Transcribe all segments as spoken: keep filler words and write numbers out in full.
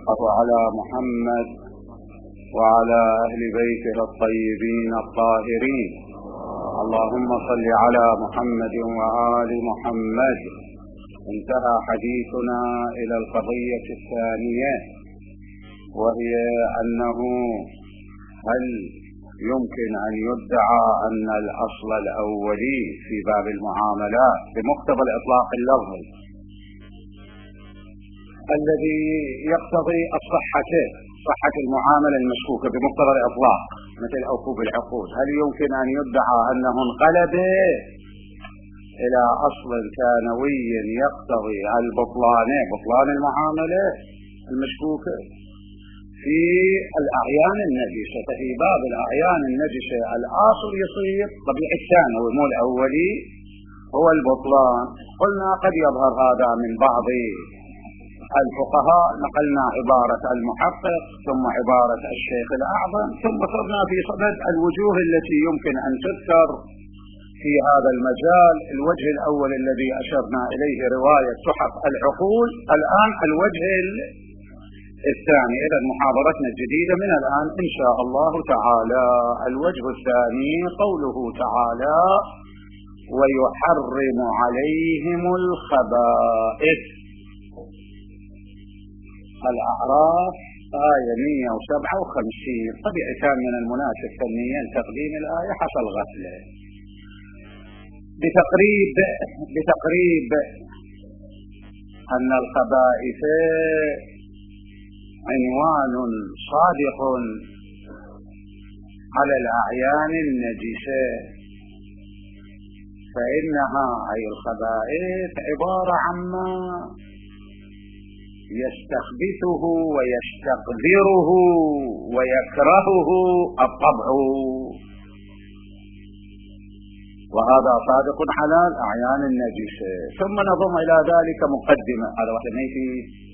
على محمد وعلى أهل بيته الطيبين الطاهرين. اللهم صل على محمد وآل محمد. انتهى حديثنا إلى القضية الثانية، وهي أنه هل يمكن أن يدعى أن الأصل الأولي في باب المعاملات بمقتضى الإطلاق اللفظي الذي يقتضي الصحة صحة المعاملة المشكوكة بمقتضى الإطلاق مثل أوفوا بالعقود، هل يمكن أن يدعى أنه انقلب إلى أصل ثانوي يقتضي البطلان بطلان المعاملة المشكوكة في الأعيان النجسة؟ ففي باب الأعيان النجسة الأصل يصير طبيعي الثانوي مو الأولي هو البطلان. قلنا قد يظهر هذا من بعض الفقهاء، نقلنا عبارة المحقق ثم عبارة الشيخ الأعظم، ثم صرنا في صدد الوجوه التي يمكن أن تذكر في هذا المجال. الوجه الأول الذي أشرنا إليه رواية تحف العقول، الآن الوجه الثاني. إذا محاضرتنا الجديدة من الآن إن شاء الله تعالى. الوجه الثاني قوله تعالى: ويحرم عليهم الخبائث. الأعراف آية مئة وسبعة وخمسين. طبيعي كان من المناسب فنيا تقديم الآية حصل غفلة. بتقريب بتقريب أن الخبائث عنوان صادق على الأعيان النجسة، فإنها أي الخبائث عبارة عما يستخبثه ويستقذره ويكرهه الطبع، وهذا صادق على الأعيان النجسة. ثم نضم إلى ذلك مقدمة، هذا واحد ميتي،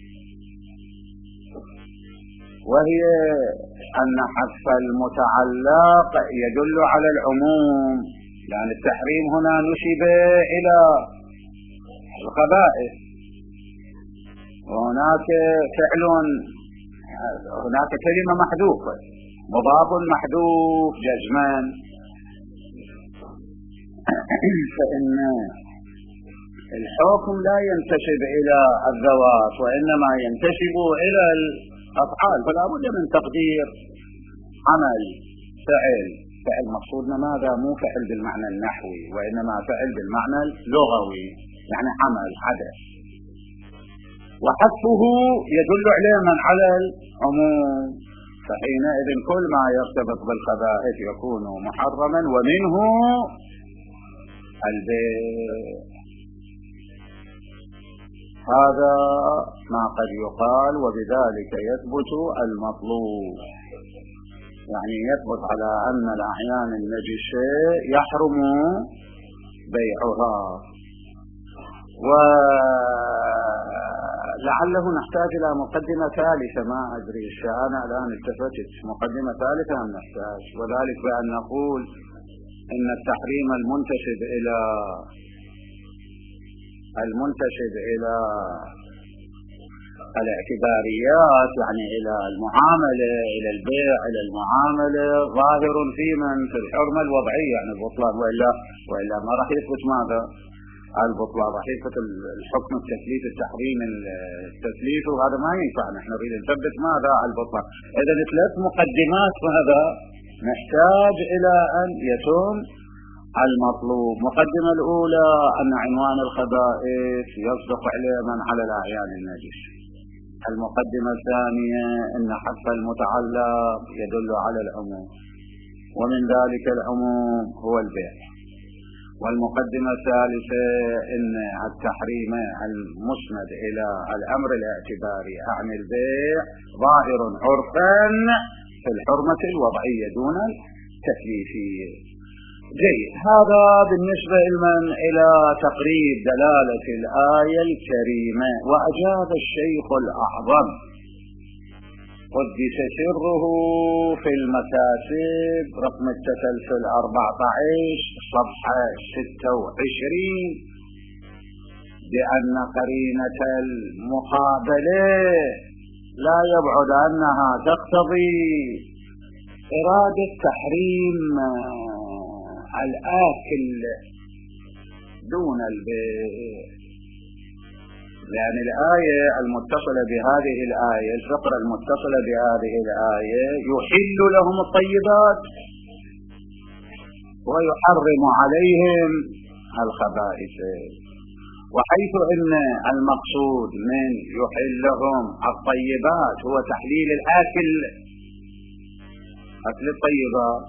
وهي أن حذف المتعلق يدل على العموم، يعني التحريم هنا نسب إلى الخبائث، وهناك فعل، هناك كلمة محذوفة، مضاف محذوف جزما، فإن الحكم لا ينتسب إلى الذوات وإنما ينتسب إلى الأفعال، فلا بد من تقدير عمل فعل. فعل مقصودنا ماذا؟ مو فعل بالمعنى النحوي، وإنما فعل بالمعنى اللغوي، يعني عمل حدث، وحذفه يدل علما على العموم، فحينئذ كل ما يرتبط بالخبائث يكون محرما، ومنه البيع. هذا ما قد يقال وبذلك يثبت المطلوب، يعني يثبت على أن الأعيان النجسة يحرم بيعها. ولعله نحتاج إلى مقدمة ثالثة، ما أدري أنا الآن التفتت، مقدمة ثالثة أم نحتاج؟ وذلك بأن نقول إن التحريم المنتسب إلى المنتسب إلى الاعتباريات، يعني إلى المعاملة، إلى البيع، إلى المعاملة، ظاهر في من في الحرمة الوضعية، يعني البطلان، وإلا وإلا ما راح يثبت ماذا؟ البطلان، راح يثبت الحكم التثليث، التحريم التثليث، وهذا ما ينفع. نحن نريد نثبت ماذا؟ البطلان. إذا ثلاث مقدمات، وهذا نحتاج إلى أن يتم المطلوب. مقدمة الأولى أن عنوان الخبائث يصدق علما على الأعيان النجسة. المقدمة الثانية أن حذف المتعلق يدل على العموم، ومن ذلك العموم هو البيع. والمقدمة الثالثة أن التحريم المسند إلى الأمر الاعتباري عن البيع ظاهر عرفا في الحرمة الوضعية دون التكليفية. جيد، هذا بالنسبة لمن إلى تقريب دلالة الآية الكريمة. وأجاب الشيخ الأعظم قدس سره في المكاسب رقم التسلسل أربعة عشر صفحة ستة وعشرين بأن قرينة المقابلة لا يبعد أنها تقتضي إرادة تحريم الآكل دون البيع، لأن الآية المتصلة بهذه الآية، الفقرة المتصلة بهذه الآية، يحل لهم الطيبات ويحرم عليهم الخبائث. وحيث أن المقصود من يحل لهم الطيبات هو تحليل الآكل، أكل الطيبات،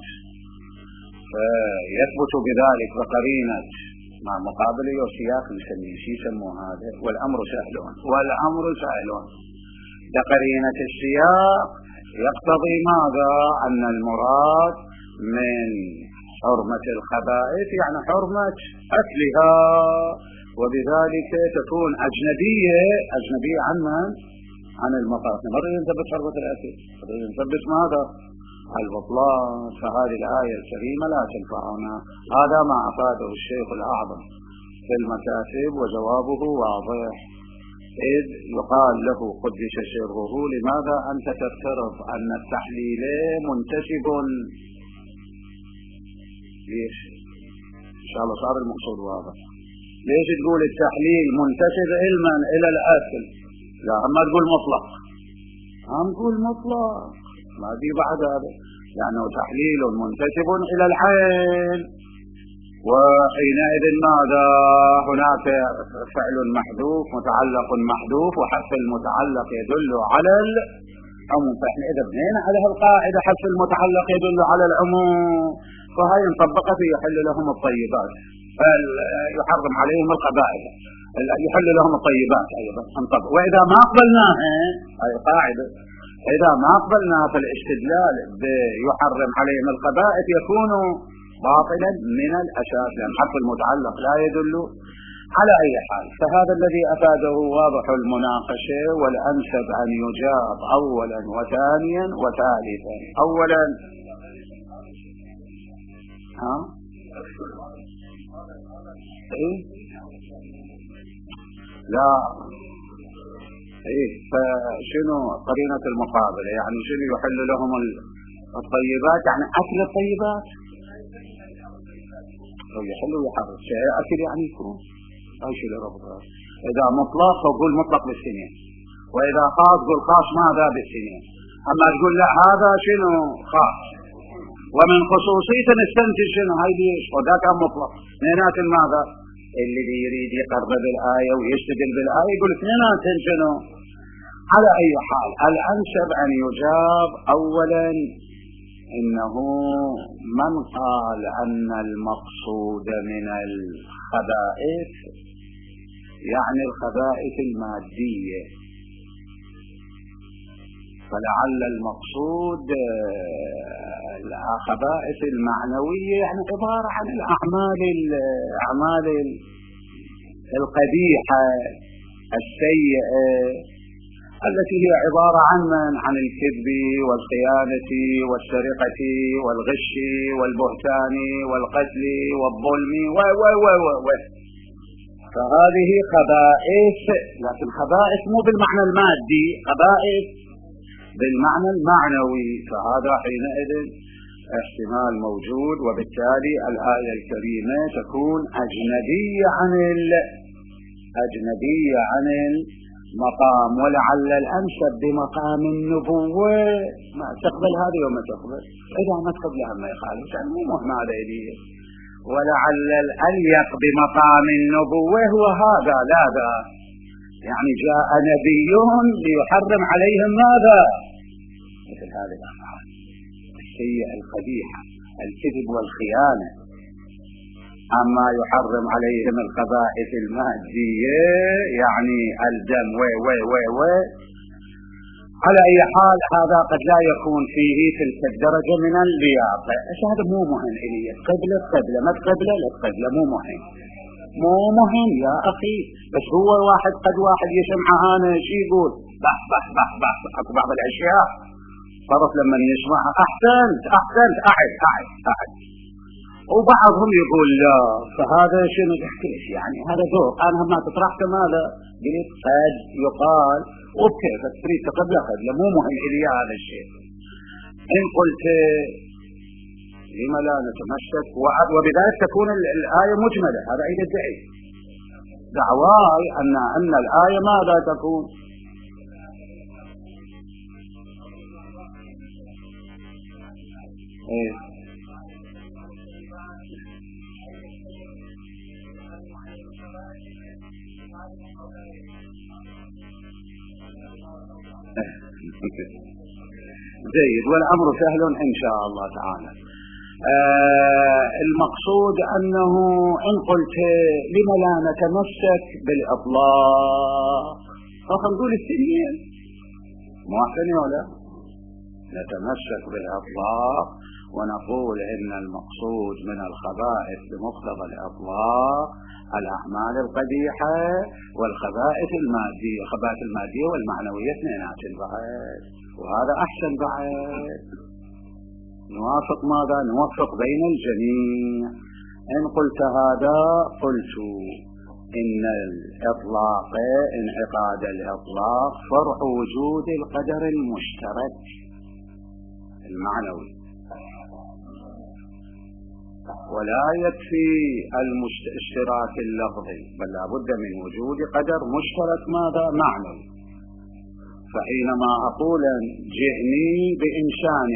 فيثبت بذلك بقرينة مع مقابله وسياق نسميه شي يسموه هذا والأمر سهل والأمر سهل بقرينة السياق يقتضي ماذا؟ أن المراد من حرمة الخبائث يعني حرمة أكلها، وبذلك تكون أجنبية أجنبية عن من؟ عن المطاف. مرة ينثبت حرمة الأكل، مرة ينثبت ماذا؟ البطلان. فهذه الآية الكريمة لا تنفعنا. هذا ما أفاده الشيخ الأعظم في المكاتب، وجوابه واضح، إذ يقال له قدس سره لماذا أنت تفترض أن التحليل منتسب؟ ليش؟ إن شاء الله صار المقصود واضح. ليش تقول التحليل منتسب علما إلى الأكل؟ لا، ما تقول مطلق، هم تقول مطلق، ما دي بعد هذا، لأنه تحليل منتسب إلى العين، وحينئذ ماذا؟ هناك فعل محذوف متعلق محذوف، وحذف المتعلق يدل على العموم. فإحنا إذا بنينا على هالقاعدة حذف المتعلق يدل على العموم، فهي انطبقت يحل لهم الطيبات، يحرم عليهم الخبائث، يحل لهم الطيبات أيضا انطبق. وإذا ما قبلناها هاي قاعدة، إذا ما قبلناها فالاستدلال بيحرم عليهم الخبائث يكون باطلا من الأساس، لأن حرف المتعلق لا يدل على أي حال. فهذا الذي أفاده واضح المناقشة، والأنسب أن يجاب أولا وثانيا وثالثا. أولا ها إيه؟ لا إيه، فشنو قرينة المقابلة؟ يعني شنو يحل لهم الطيبات؟ يعني أكل الطيبات، أو يحل ويحرم شيء أكل يعني يكون أي شيء لربطه. إذا مطلق فقول مطلق بالسنين، وإذا خاص قول خاص ماذا بالسنين. أما تقول لا هذا شنو خاص ومن خصوصية نستنتج شنو هاي ليش، وذاك مطلق اثنينات ماذا؟ اللي يريد يقرب بالآية ويستدل بالآية يقول اثنينات شنو. على أي حال الأنسب أن يجاب أولا إنه من قال أن المقصود من الخبائث يعني الخبائث المادية، فلعل المقصود الخبائث المعنوية يعني عبارة عن الأعمال الأعمال القبيحة السيئة التي هي عبارة عن من؟ عن الكذب والخيانة والسرقة والغش والبهتان والقتل والظلم و و و و و فهذه خبائث، لكن خبائث مو بالمعنى المادي، خبائث بالمعنى المعنوي. فهذا حينئذ احتمال موجود، وبالتالي الآية الكريمة تكون أجنبية عن أجنبية عن المقام، ولعل الأنسب بمقام النبوة ما تقبل هذه وما تقبل، إذا ما تقبلها ما يخالف، يعني مو مهم هذا إليه. ولعل الأليق بمقام النبوة هو هذا، لا ذا، يعني جاء نبي ليحرم عليهم ماذا؟ مثل هذه الأفعال السيئة القبيحة، الكذب والخيانة. أما يحرم عليهم الخبائث المادية يعني الدم و و و و على أي حال هذا قد لا يكون فيه تلك الدرجة من اللياقة. هذا مو مهم إليه، قبلة قبلة ما قبلة لا قبلة، مو مهم مو مهم يا أخي. بس هو واحد قد واحد يسمع أنا شي يقول بح بح بح بح أكو بعض الأشياء صارت لما يسمعها أحسنت أحسنت أعد أعد أعد، وبعضهم يقول لا. فهذا شنو يحكيش يعني هذا ذوق. أنا ما تطرحت ماذا قلت قد يقال وبكيف تريد تقد لقد، مو مهم إلي هذا الشيء. إن قلت لما لا نتمسك وبذلك تكون الآية مجملة، هذا أيضا يدعي دعواي أن أن الآية ماذا تكون؟ إيه؟ جيد، والأمر سهل إن شاء الله تعالى. آه المقصود أنه إن قلت لما لا نتمسك بالإطلاق، فخل نقول السنين موافقني ولا نتمسك بالإطلاق ونقول إن المقصود من الخبائث بمقتضى الإطلاق الأعمال القبيحة والخبائث المادية، الخبائث المادية والمعنوية اثنينات بعد، وهذا أحسن بعد. نوافق ماذا؟ نوفق بين الجميع. إن قلت هذا قلت إن الإطلاق انعقاد الإطلاق فرع وجود القدر المشترك المعنوي، ولا يكفي الاشتراك اللفظي، بل لابد من وجود قدر مشترك ماذا؟ معنوي. فحينما أقول جئني بإنسان،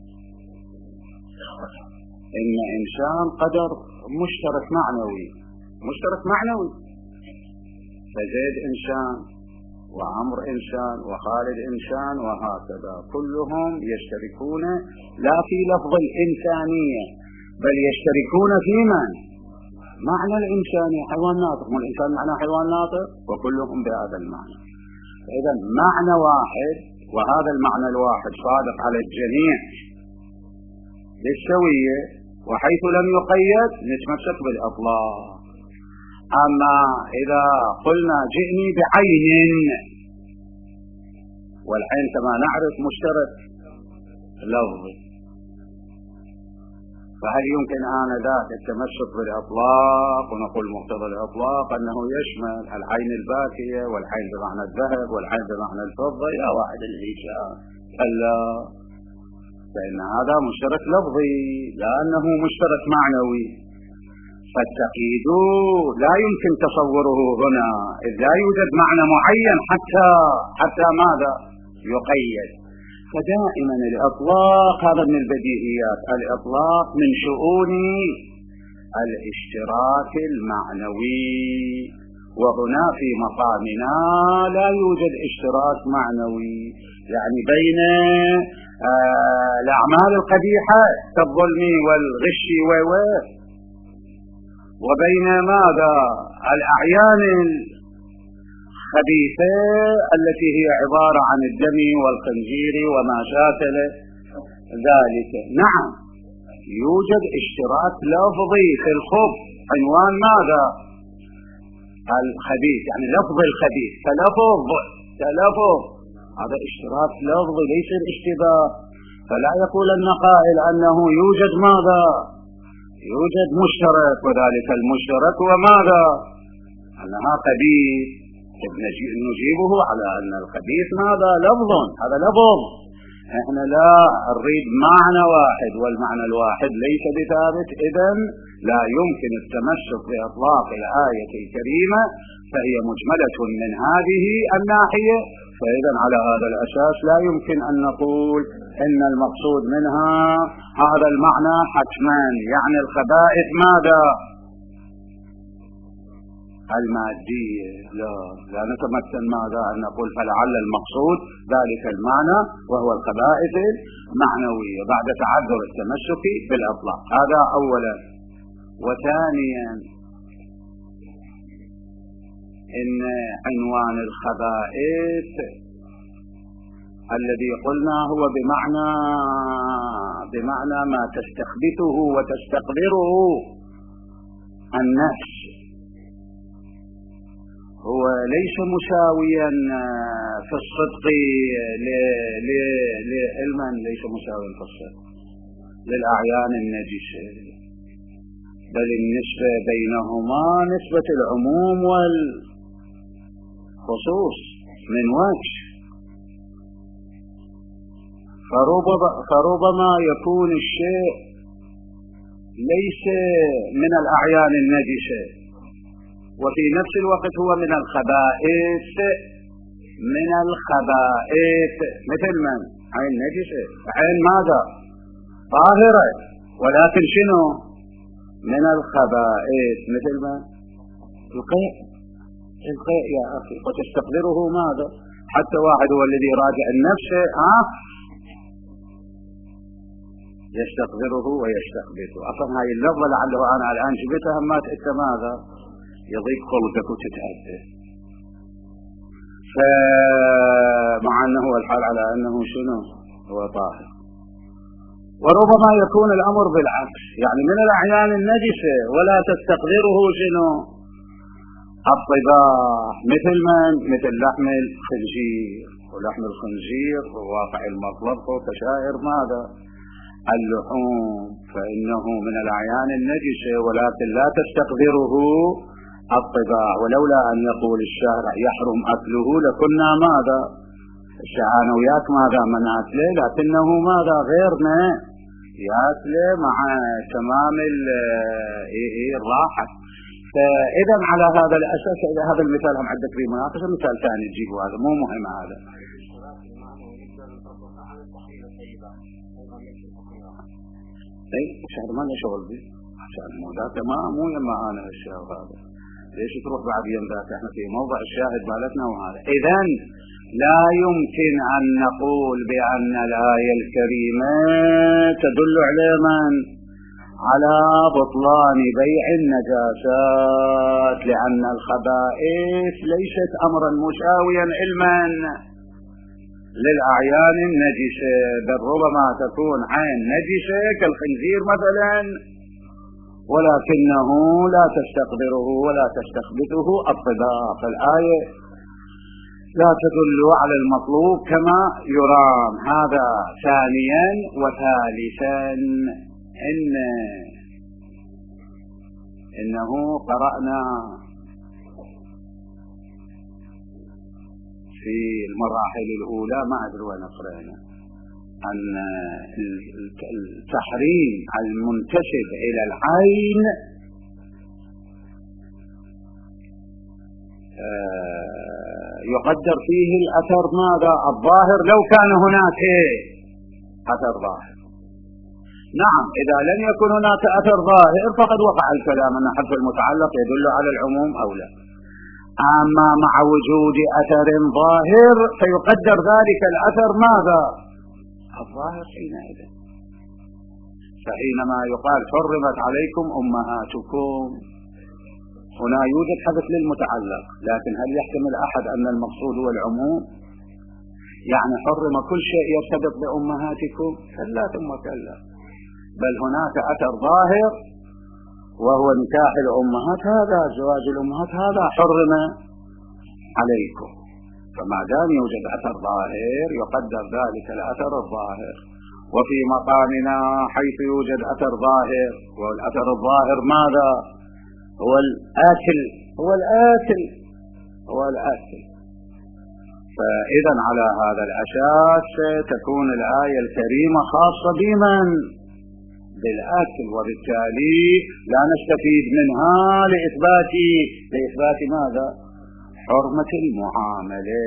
إن إنسان قدر مشترك معنوي، مشترك معنوي، فزيد إنسان وعمر إنسان وخالد إنسان وهكذا، كلهم يشتركون لا في لفظ الإنسانية بل يشتركون في من؟ معنى الإنسانية، حيوان ناطق، والإنسان معنى حيوان ناطق، وكلهم بهذا المعنى. إذا معنى واحد، وهذا المعنى الواحد صادق على الجميع بالسوية، وحيث لم يقيد نتمسك بالإطلاق. أما إذا قلنا جئني بعين، والعين كما نعرف مشترك لفظي، فهل يمكن آنذاك التمسك بالإطلاق ونقول مقتضى الإطلاق أنه يشمل العين الباكية والعين بمعنى الذهب والعين بمعنى الفضة إلى واحد العشاء؟ كلا، فإن هذا مشترك لفظي لأنه مشترك معنوي، فالتقييد لا يمكن تصوره هنا، إذ لا يوجد معنى معين حتى حتى ماذا يقيد. فدائما الإطلاق هذا من البديهيات، الإطلاق من شؤون الاشتراك المعنوي، وهنا في مقامنا لا يوجد اشتراك معنوي، يعني بين آه الأعمال القبيحة كالظلم والغش و وبين ماذا؟ الأعيان الخبيثة التي هي عبارة عن الدم والخنزير وما شاكل ذلك. نعم يوجد اشتراك لفظي في الخبث، عنوان ماذا؟ الخبيث، يعني لفظ الخبيث كلفظ كلفظ، هذا اشتراك لفظي ليس الاشتباه. فلا يقول النقائل أنه يوجد ماذا؟ يوجد مشترك، وذلك المشترك وماذا؟ أنها قبيح، نجيبه على أن الخبيث ماذا؟ لفظ، هذا لفظ. احنا لا نريد معنى واحد، والمعنى الواحد ليس بثابت، إذن لا يمكن التمسك بإطلاق الآية الكريمة، فهي مجملة من هذه الناحية. فإذا على هذا الأساس لا يمكن أن نقول إن المقصود منها هذا المعنى حتما، يعني الخبائث ماذا؟ المادية. لا لا نتمكن ماذا أن نقول فلعل المقصود ذلك المعنى وهو الخبائث المعنوية بعد تعذر التمسك بالإطلاق. هذا أولا. وثانيا إن عنوان الخبائث الذي قلنا هو بمعنى بمعنى ما تستخبثه وتستقدره النفس، هو ليس مساويا في الصدق لعلما ليس مساويا في الصدق للأعيان النجسة، بل النسبة بينهما نسبة العموم والخصوص من وجه. فربما يكون الشيء ليس من الأعيان النجسة وفي نفس الوقت هو من الخبائث من الخبائث مثل من عين نجسة، عين ماذا؟ طاهرة، ولكن شنو؟ من الخبائث مثل من؟ القيء. القيء يا أخي وتستقدره ماذا؟ حتى واحد هو الذي يراجع النفس ها يستقدره ويستقبته. أصلا هاي اللفظة لعله أنا الآن جبتها ما تأتى ماذا؟ يضيق خلقك وتتأذى. فمع أنه الحال على أنه شنو؟ هو طاهر. وربما يكون الأمر بالعكس، يعني من الأعيان النجسة ولا تستقدره شنو؟ الطباع مثل من؟ مثل لحم الخنزير، ولحم الخنزير واقع المطلب كشائر ماذا؟ اللحوم، فإنه من الأعيان النجسة ولكن لا تستقدره الطباع. ولولا أن يقول الشارع يحرم أكله لكنا ماذا؟ الشعانة وياك ماذا من أكله، لكنه ماذا؟ غيرنا يأكله مع تمام الراحة. فإذا على هذا الأساس إذا هذا المثال هم عندك في مناقشة مثال ثاني تجيبه، هذا مو مهم. هذا اي شهر ما له شغل به عشان مو ذاك ما مو يما انا الشهر هذا ليش تروح بعد يوم ذاك؟ احنا في موضع الشاهد مالتنا. وهذا اذا لا يمكن ان نقول بان الايه الكريمه تدل على من؟ على بطلان بيع النجاسات، لان الخبائث ليست امرا مساويا علما للأعيان النجسة، بل ربما تكون عين نجسة كالخنزير مثلا ولكنه لا تستقدره ولا تستخبثه الطباع. فالآية لا تدل على المطلوب كما يرام. هذا ثانيا. وثالثا إن إنه قرأنا في المراحل الأولى ما أدري وين قرأنا أن التحريم المنتسب إلى العين يقدر فيه الأثر ماذا؟ الظاهر، لو كان هناك أثر ظاهر. نعم إذا لم يكن هناك أثر ظاهر فقد وقع الكلام أن حذف المتعلق يدل على العموم أو لا. أما مع وجود أثر ظاهر فيقدر ذلك الأثر ماذا؟ الظاهر حينئذ. فحينما يقال حرمت عليكم أمهاتكم هنا يوجد حدث للمتعلق، لكن هل يحتمل أحد أن المقصود هو العموم؟ يعني حرم كل شيء يرتبط بأمهاتكم؟ كلا ثم كلا، بل هناك أثر ظاهر وهو نكاح الأمهات، هذا زواج الأمهات هذا حرم عليكم. فما دام يوجد أثر ظاهر يقدر ذلك الأثر الظاهر. وفي مقامنا حيث يوجد أثر ظاهر، والأثر الظاهر ماذا؟ هو الآكل هو الآكل هو الآكل فإذا على هذا الأساس تكون الآية الكريمة خاصة بمن؟ بالآكل، وبالتالي لا نستفيد منها لإثبات لإثبات ماذا؟ حرمة المعاملة.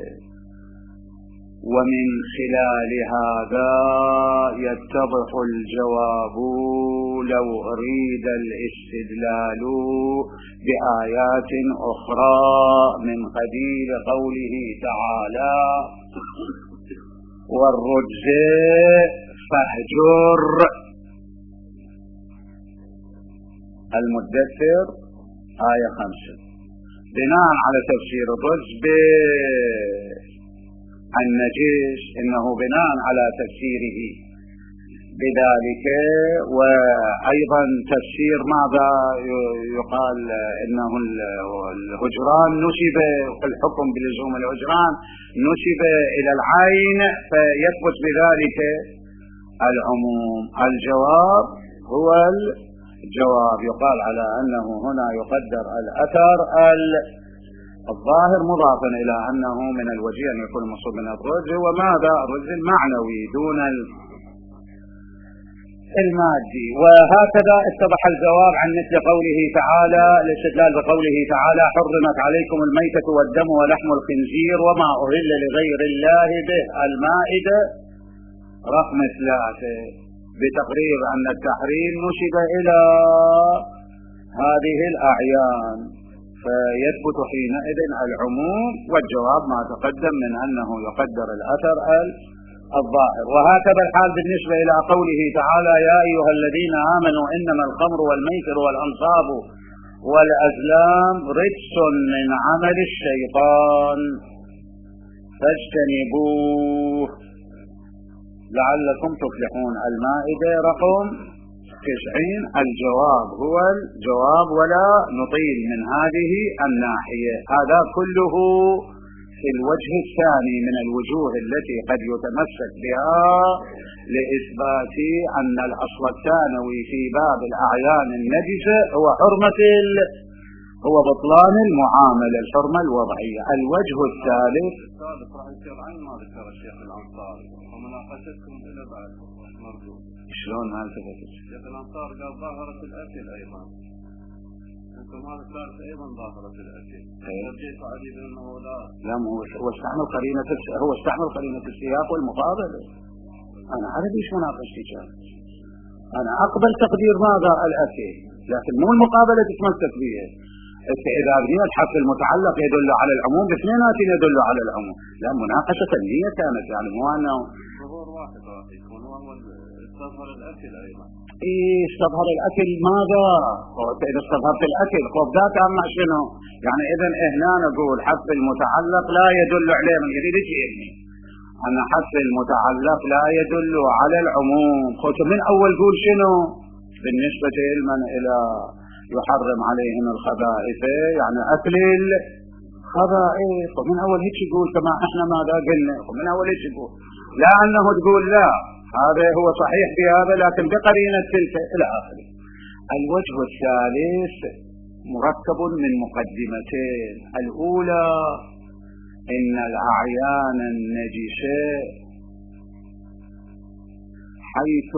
ومن خلال هذا يتضح الجواب لو أريد الاستدلال بآيات أخرى من قبيل قوله تعالى والرجز فاهجر المدثر آية خمسة، بناء على تفسير الرجز بالنجس إنه بناء على تفسيره بذلك. وأيضا تفسير ماذا يقال إنه الهجران نسب الحكم بلزوم الهجران نسب إلى العين فيثبت بذلك العموم. الجواب هو الجواب يقال على أنه هنا يقدر الأثر الظاهر مضافا إلى أنه من الوجه أن يكون مصوب من الرجل، وماذا الرجل المعنوي دون المادي. وهكذا اتضح الجواب عن مثل قوله تعالى، الاستدلال بقوله تعالى حرمت عليكم الميتة والدم ولحم الخنزير وما أهل لغير الله به، المائدة رقم ثلاثة، بتقرير أن التحريم نسب إلى هذه الأعيان، فيثبت حينئذ العموم، والجواب ما تقدم من أنه يقدر الأثر الظاهر. وهكذا الحال بالنسبة إلى قوله تعالى يا أيها الذين آمنوا إنما الخمر والميسر والأنصاب والأزلام رجس من عمل الشيطان فاجتنبوه لعلكم تفلحون. المائدة رقم تسعين. الجواب هو الجواب ولا نطيل من هذه الناحية. هذا كله في الوجه الثاني من الوجوه التي قد يتمسك بها لإثبات أن الأصل الثانوي في باب الأعيان النجسة هو حرمة ال... هو بطلان المعاملة، الحرمة الوضعية. الوجه الثالث راح يصير عين ما ذكر الشيخ الأنصاري ومناقشتكم إلى بعد مرجو. شلون ما التفت الشيخ الأنصاري قال ظاهرة الأكل أيضا، أنتم هذا ثالث أيضا ظاهرة الأكل. رجيت علي بأنه لا لا هو هو استعمل قرينة هو استعمل قرينة السياق والمقابلة. أنا عارف إيش مناقشتي كان، أنا أقبل تقدير ماذا الأكل، لكن مو المقابلة تتمسك بها. إذا بنيت حق المتعلق يدل على العموم، باثنينات يدل على العموم. لا مناقشة فنية كانت، يعني مو أنه ظهور واحد راح يكون وهو استظهر الأكل أيضا. إيه استظهر الأكل ماذا؟ إذا استظهرت الأكل خب ذاك أما شنو؟ يعني إذا هنا نقول حق المتعلق لا يدل عليه، من يريد يجيبني أن حق المتعلق لا يدل على العموم. خب من أول قول شنو؟ بالنسبة لمن إلى يحرم عليهم الخبائث يعني أكل الخبائث، ومن أول هيك يقول كما إحنا ماذا قلنا، ومن أول هيك يقول لا أنه تقول لا هذا هو صحيح بهذا لكن بقرينة تلك إلى آخره. الوجه الثالث مركب من مقدمتين. الأولى إن الأعيان النجسة حيث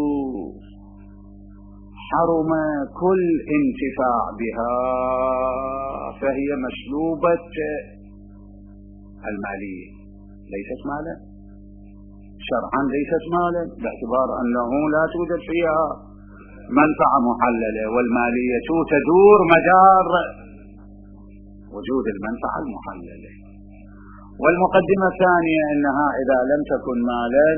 حرم كل انتفاع بها فهي مسلوبة المالية، ليست مالا شرعا، ليست مالا باعتبار أنه لا توجد فيها منفعة محللة، والمالية تدور مدار وجود المنفعة المحللة. والمقدمة الثانية أنها إذا لم تكن مالا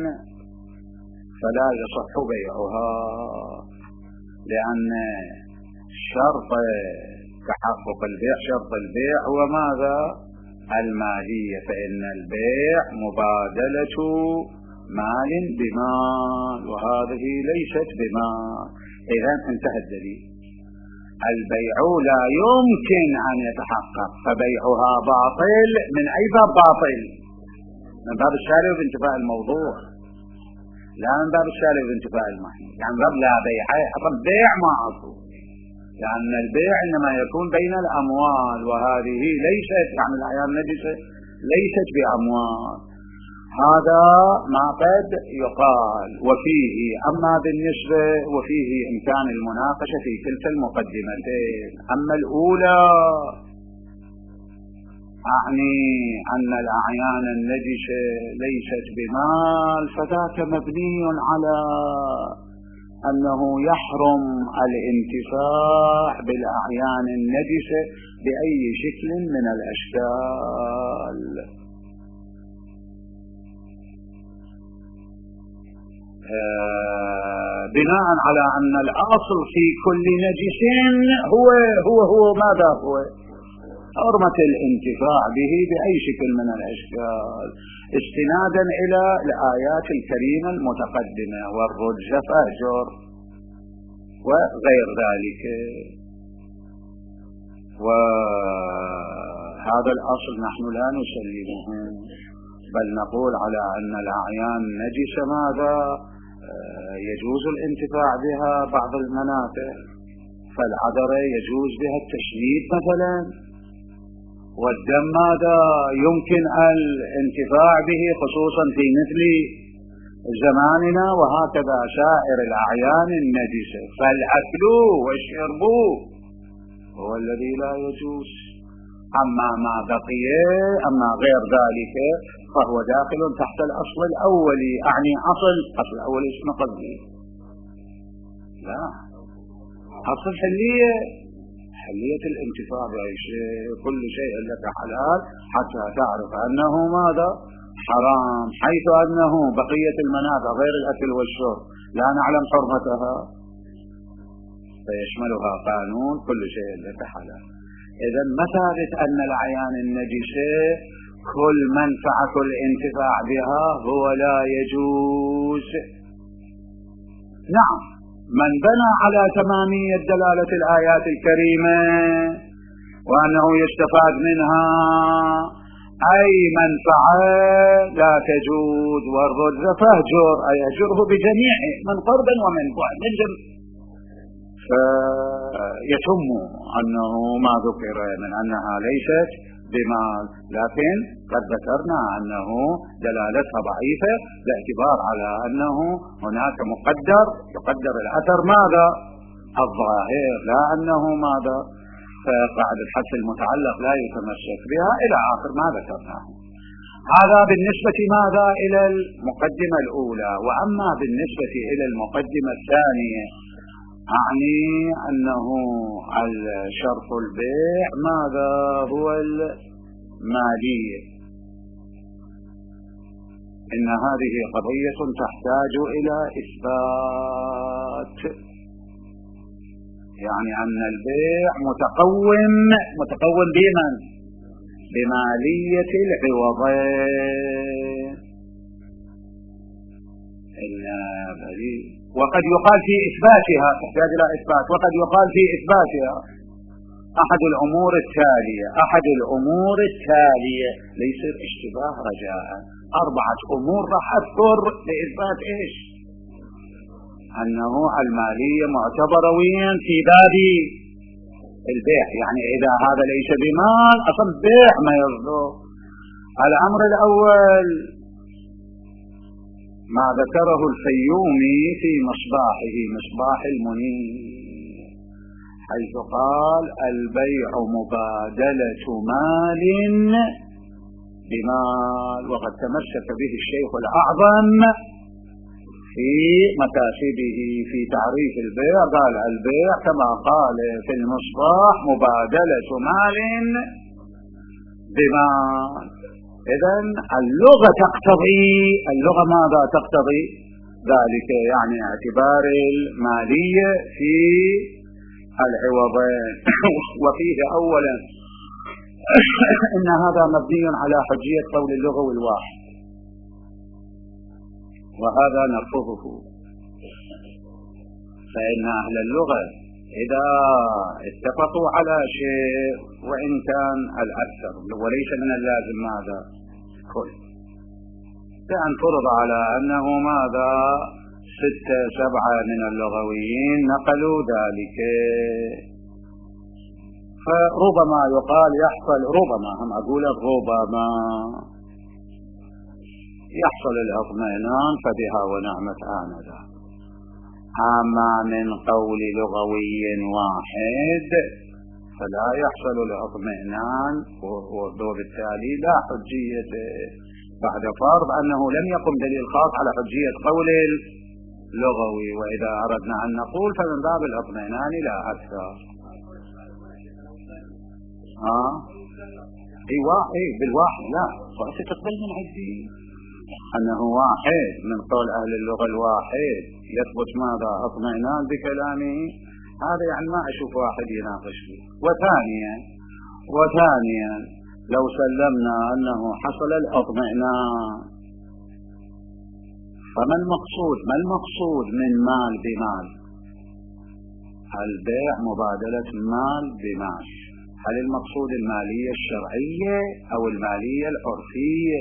فلا يصح بيعها، لأن شرط تحقق البيع شرط البيع هو ماذا؟ المالية، فإن البيع مبادلة مال بمال وهذه ليست بمال. إذا انتهى الدليل. البيع لا يمكن أن يتحقق فبيعها باطل. من أي باب باطل؟ من باب الشارع بانتفاء الموضوع، لا من باب الشارع بانتفاء المحمول. يعني باب لا بيع، أصلا بيع ما أصول، لأن البيع إنما يكون بين الأموال، وهذه ليست يعني الأعيان النجسة ليست بأموال. هذا ما قد يقال. وفيه أما بالنسبة وفيه إمكان المناقشة في كلتا المقدمتين. أما الأولى أعني أن الأعيان النجسة ليست بمال، فذاك مبني على أنه يحرم الانتفاع بالأعيان النجسة بأي شكل من الأشكال. آه بناء على أن الأصل في كل نجس هو هو هو ماذا هو؟ حرمة الانتفاع به بأي شكل من الأشكال، استنادا إلى الآيات الكريمة المتقدمة والرجز فاهجر وغير ذلك. وهذا الأصل نحن لا نسلمه، بل نقول على أن الأعيان نجسة ماذا يجوز الانتفاع بها بعض المنافع، فالعذرة يجوز بها التشميت مثلا، والدم ماذا يمكن الانتفاع به خصوصا في مثل زماننا، وهكذا سائر الأعيان النجسة. فالأكل والشرب هو الذي لا يجوز. أما ما بقي أما غير ذلك فهو داخل تحت الأصل الأولي. أعني أصل أصل الأولي اسمه قصدي لا أصل حلية حلية الانتفاع بأي شيء. كل شيء لك حلال حتى تعرف أنه ماذا حرام، حيث أنه بقية المنافع غير الأكل والشرب لا نعلم حرمتها فيشملها قانون كل شيء لك حلال. إذا مثابة أن الأعيان النجسة كل منفعة الانتفاع بها هو لا يجوز. نعم، من بنى على تمامية دلالة الآيات الكريمة وأنه يستفاد منها أي منفعة لا تجوز والرد فاهجر أي أهجره بجميعه من قرب ومن بعد فيتم أنه ما ذكر من أنها ليست بمال، لكن قد ذكرنا أنه دلالتها ضعيفة باعتبار على أنه هناك مقدر يقدر الأثر ماذا الظاهر لا أنه ماذا فقاعدة الحث المتعلق لا يتمسك بها إلى آخر ما ذكرناه. هذا بالنسبة ماذا إلى المقدمة الأولى. وأما بالنسبة إلى المقدمة الثانية أعني أنه الشرط البيع ماذا هو المالية. إن هذه قضية تحتاج إلى إثبات، يعني أن البيع متقوم متقوم بمن بمالية العوضين. وقد يقال في إثباتها تحتاج إلى إثبات، وقد يقال في إثباتها أحد الأمور التالية أحد الأمور التالية ليس اشتباه رجاء. أربعة أمور راح أذكر لإثبات إيش أنه المالية معتبرة وين في باب البيع. يعني إذا هذا ليس بمال أصلا بيع ما يصدر. الأمر الأول ما ذكره الفيومي في مصباحه مصباح المنير، حيث قال البيع مبادلة مال بمال. وقد تمسك به الشيخ الأعظم في مكاسبه في تعريف البيع، قال البيع كما قال في المصباح مبادلة مال بمال. إذن اللغة تقتضي اللغة ماذا تقتضي ذلك، يعني اعتبار المالية في العوضين. وفيه أولا إن هذا مبني على حجية قول اللغوي الواحد، وهذا نرفضه. فإن أهل اللغة إذا اتفقوا على شيء وإن كان الأكثر وليس من اللازم ماذا كل كان فرض على أنه ماذا ستة سبعة من اللغويين نقلوا ذلك، فربما يقال يحصل ربما هم أقول ربما يحصل الاطمئنان فبها ونعمت آنذا. أما من قول لغوي واحد فلا يحصل الاطمئنان، وبالتالي لا حجية بعد فرض أنه لم يقم دليل خاص على حجية قول اللغوي. وإذا أردنا أن نقول فمن باب الاطمئنان لا أكثر. ها اي واحد بالواحد لا وأنت تقبل من عندي أنه واحد من قول أهل اللغة الواحد يثبت ماذا اطمئنان بكلامه. هذا يعني ما أشوف واحد يناقش فيه. وثانيا وثانيا لو سلمنا أنه حصل الاطمئنان فما المقصود ما المقصود من مال بمال؟ البيع مبادلة مال بمال. هل المقصود المالية الشرعية أو المالية العرفية؟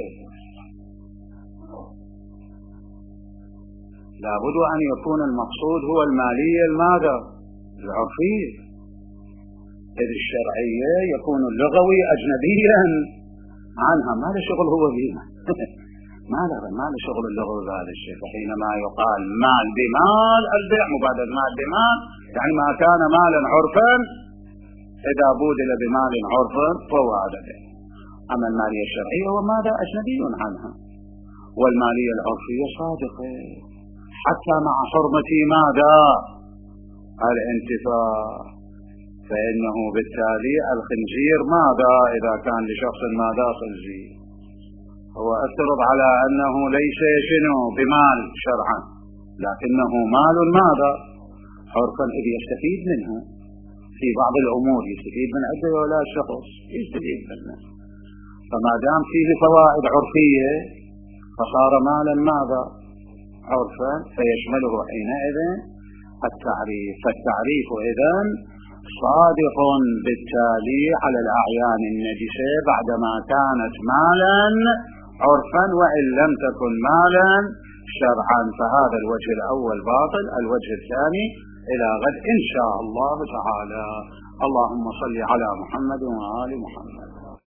لابد أن يكون المقصود هو المالية الماذا العرفية. إذ الشرعية يكون اللغوي أجنبيا عنها، ما له شغل هو بيها ما له ما له شغل اللغوي بهذا الشيء. فحينما يقال مال بمال، البيع مبادل مال بمال، يعني ما كان مالا عرفا إذا بودل بمال عرفا فهو هذا البيع. أما المالية الشرعية هو ماذا أجنبي عنها، والمالية العرفية صادقة حتى مع حرمة ماذا الانتفاع. فإنه بالتالي الخنزير ماذا إذا كان لشخص ماذا خنزير، هو افترض على أنه ليس شنو بمال شرعا، لكنه مال ماذا عرفا، إذ يستفيد منه في بعض الأمور، يستفيد من عدة ولا شخص يستفيد منه. فما دام فيه فوائد عرفية فصار مالا ماذا عرفا، فيشمله حينئذ التعريف. فالتعريف إذن صادق بالتالي على الأعيان النجسة بعدما كانت مالا عرفا وإن لم تكن مالا شرعا. فهذا الوجه الأول باطل. الوجه الثاني إلى غد إن شاء الله تعالى. اللهم صل على محمد وآل محمد.